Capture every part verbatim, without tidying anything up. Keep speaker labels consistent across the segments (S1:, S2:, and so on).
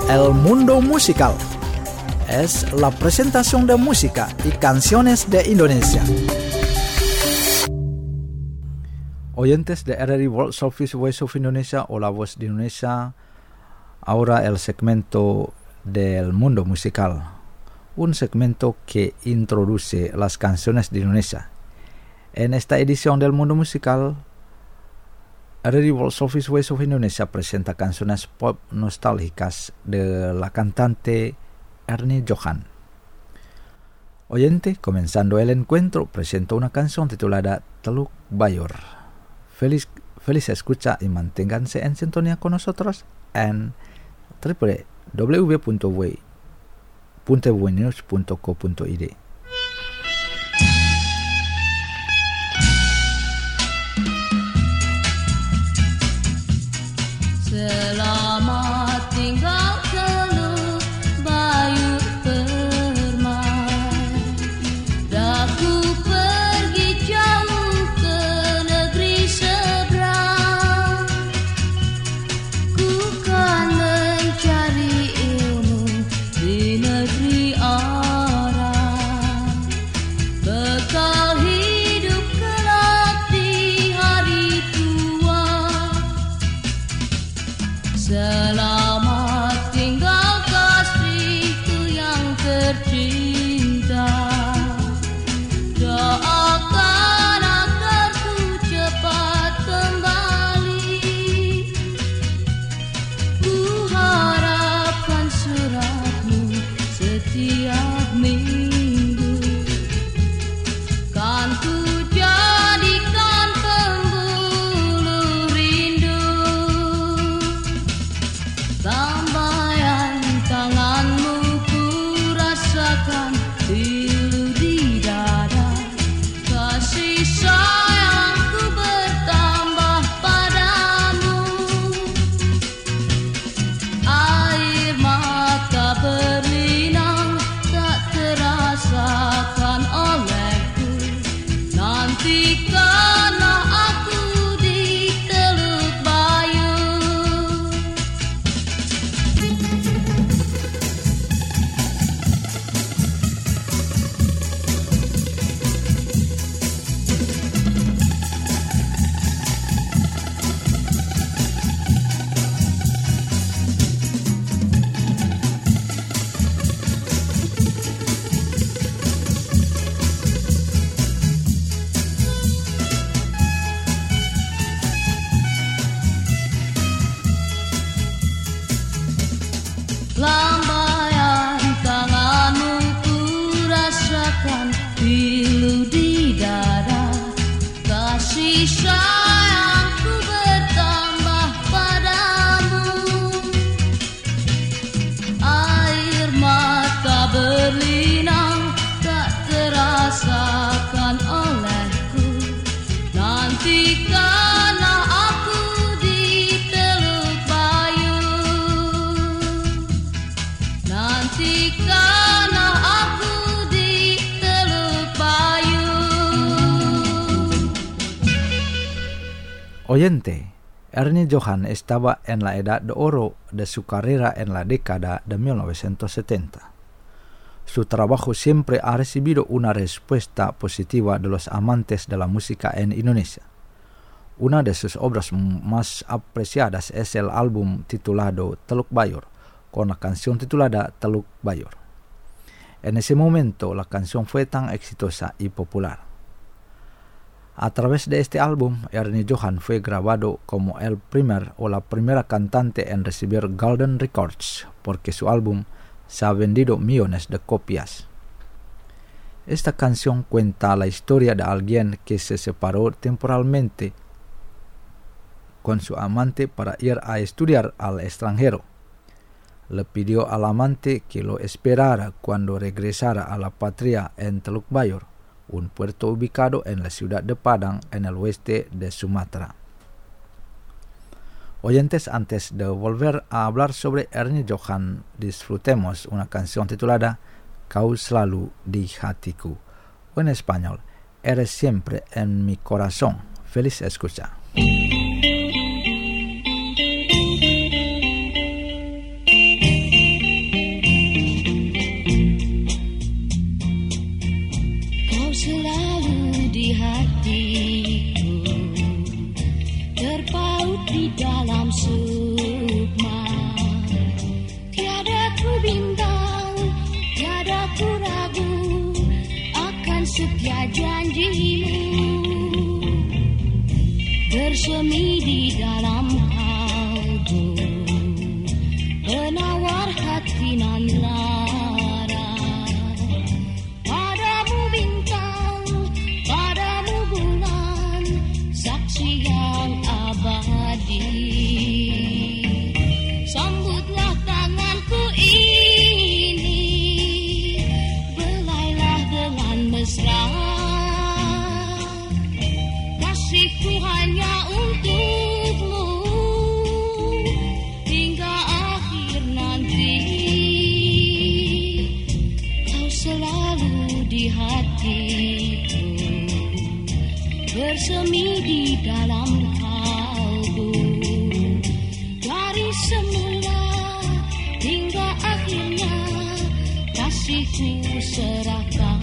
S1: El Mundo Musical. Es la presentación de música y canciones de Indonesia. Oyentes de R R I World Service Voice of Indonesia o La Voz de Indonesia, ahora el segmento del Mundo Musical, un segmento que introduce las canciones de Indonesia. En esta edición del Mundo Musical, R R I World Service Voice of Indonesia presenta canciones pop nostálgicas de la cantante Ernie Johan. Oyente, comenzando el encuentro, presento una canción titulada Teluk Bayur. Feliz, feliz escucha y manténganse en sintonía con nosotros en w w w punto w w news punto co punto i d.
S2: Selamat tinggal Teluk Bayur permai, daku pergi jauh ke negeri seberang, ku kan mencari ilmu di negeri orang, bekal hidup kelak di hari tua. Selamat tinggal kasihku yang tercinta, doakan agar ku cepat kembali, ku harapkan suratmu setiap minggu, kan ku jadikan pembuluh rindu. Lambaian tanganmu ku rasakan pilu di dada, kasih sayangku bertambah padamu. Air mata berlinang tak terasakan olehku, nantikanlah aku di Teluk Bayur. Lambaian tanganmu ku rasakan pilu di dada, kasih sayangku bertambah padamu. Air mata berlinang tak terasakan olehku, nantikanlah aku di Teluk Bayur. Nantikanlah aku di Teluk Bayur.
S1: Oyente, Ernie Johan estaba en la edad de oro de su carrera en la década de mil novecientos setenta. Su trabajo siempre ha recibido una respuesta positiva de los amantes de la música en Indonesia. Una de sus obras más apreciadas es el álbum titulado Teluk Bayur, con la canción titulada Teluk Bayur. En ese momento la canción fue tan exitosa y popular. A través de este álbum, Ernie Johan fue grabado como el primer o la primera cantante en recibir Golden Records, porque su álbum se ha vendido millones de copias. Esta canción cuenta la historia de alguien que se separó temporalmente con su amante para ir a estudiar al extranjero. Le pidió al amante que lo esperara cuando regresara a la patria en Teluk Bayur, un puerto ubicado en la ciudad de Padang en el oeste de Sumatra. Oyentes, antes de volver a hablar sobre Ernie Johan, disfrutemos una canción titulada Kau Selalu di Hatiku, o en español, Eres siempre en mi corazón. Feliz escucha.
S2: bersemi di dalam kalbu, penawar hati nan lara. Padamu bintang, padamu bulan, saksi yang abadi. Sambutlah tanganku ini, belailah dengan mesra. Kasihku hanya untukmu hingga akhir nanti. Kau selalu di hatiku, bersemi di dalam kalbu. Dari semula hingga akhirnya kasihku serahkan.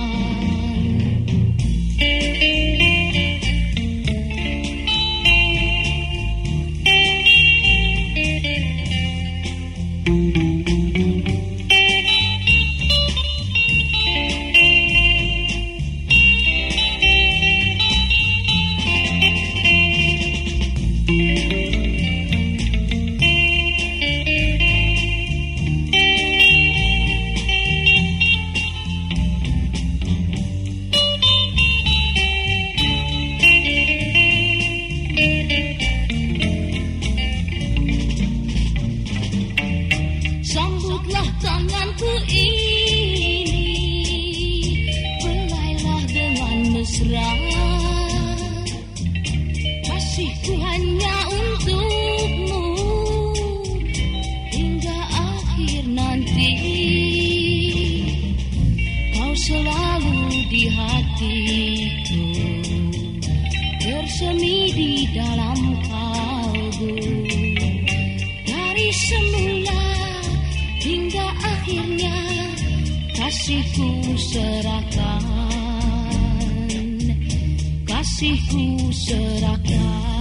S2: Sambutlah tanganku ini, belailah dengan mesra. Kasihku hanya untukmu hingga akhir nanti. Kau selalu di hatiku, bersemi di dalam kalbu. Dari semula hingga akhirnya kasihku serahkan, kasihku serahkan.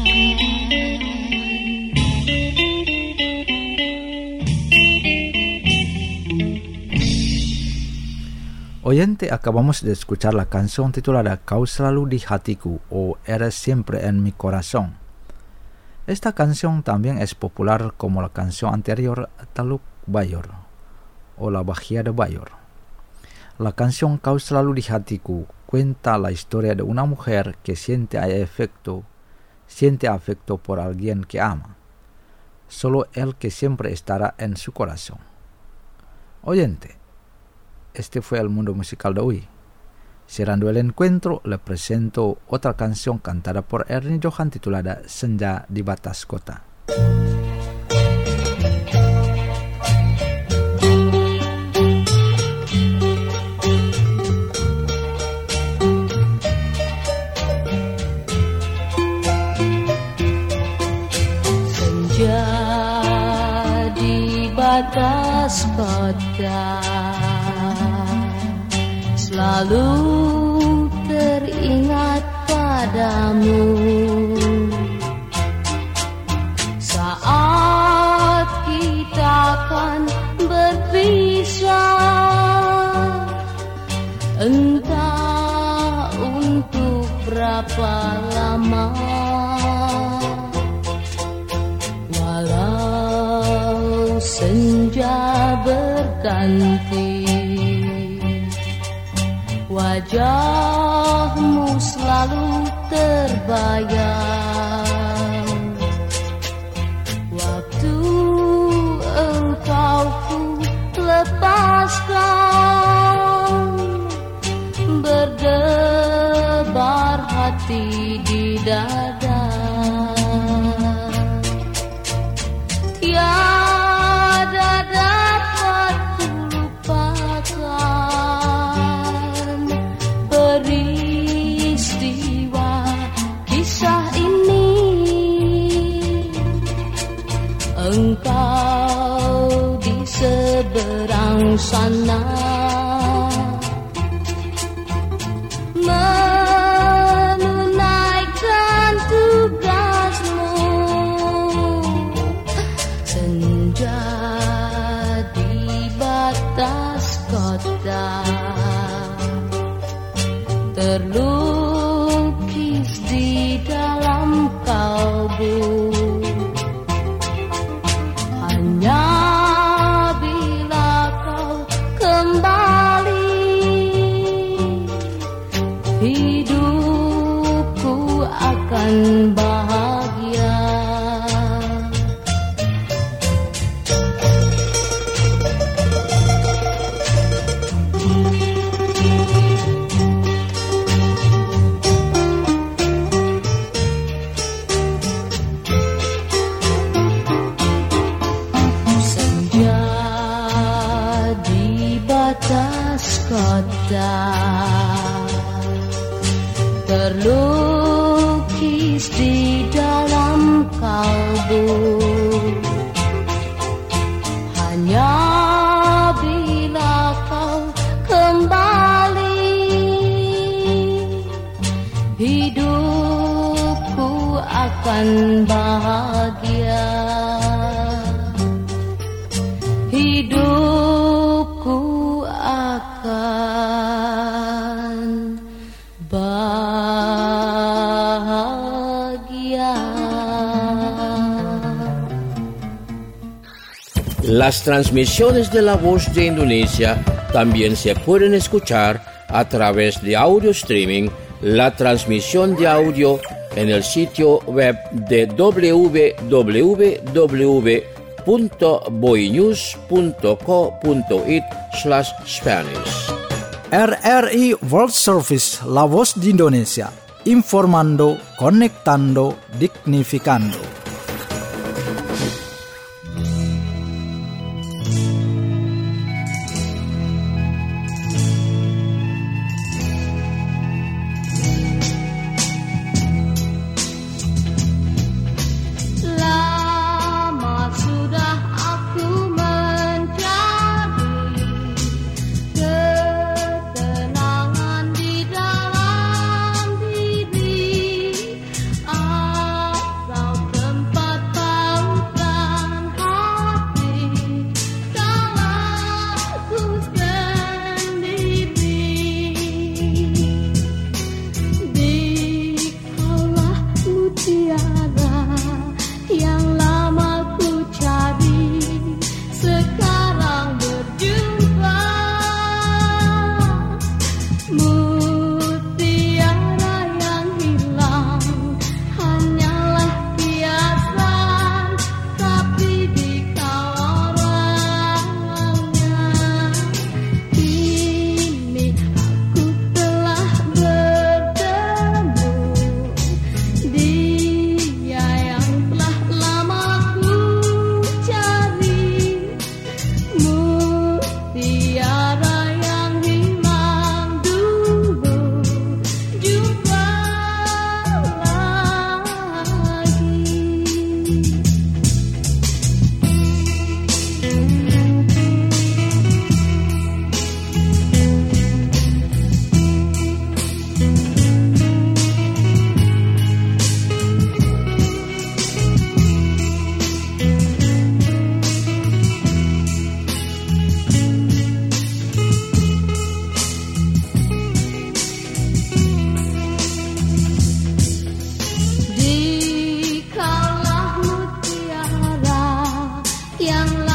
S1: Oyente, acabamos de escuchar la canción titulada Kau selalu di hatiku o Eres siempre en mi corazón. Esta canción también es popular como la canción anterior Teluk Bayor o La Bahía de Bayor. La canción Kau selalu di hatiku cuenta la historia de una mujer que siente afecto, siente afecto por alguien que ama, solo él que siempre estará en su corazón. Oyente, este fue el mundo musical de hoy. Cerrando el encuentro, le presento otra canción cantada por Ernie Johan titulada Senja di Batas Kota.
S2: Senja di batas kota, selalu teringat padamu. Saat kita akan berpisah, entah untuk berapa lama. Walau senja berganti, wajahmu selalu terbayang. Waktu engkau ku lepaskan, berdebar hati di dada. Tiada dapat ku lupakan peristiwa kisah ini. Engkau di seberang sana, menunaikan tugasmu. Senja di batas kota, terlukis di dalam kalbu. hanya bila kau kembali, hidupku akan bahagia. Kota terlukis di dalam kalbu, hanya bila kau kembali, hidupku akan bahagia. Hidupku akan bahagia.
S3: Las transmisiones de La Voz de Indonesia también se pueden escuchar a través de audio streaming, la transmisión de audio en el sitio web de doble u doble u doble u punto boinews punto co punto it slash Spanish.
S1: R R I World Service La Voz di Indonesia, informando, conectando, dignificando.
S2: Yang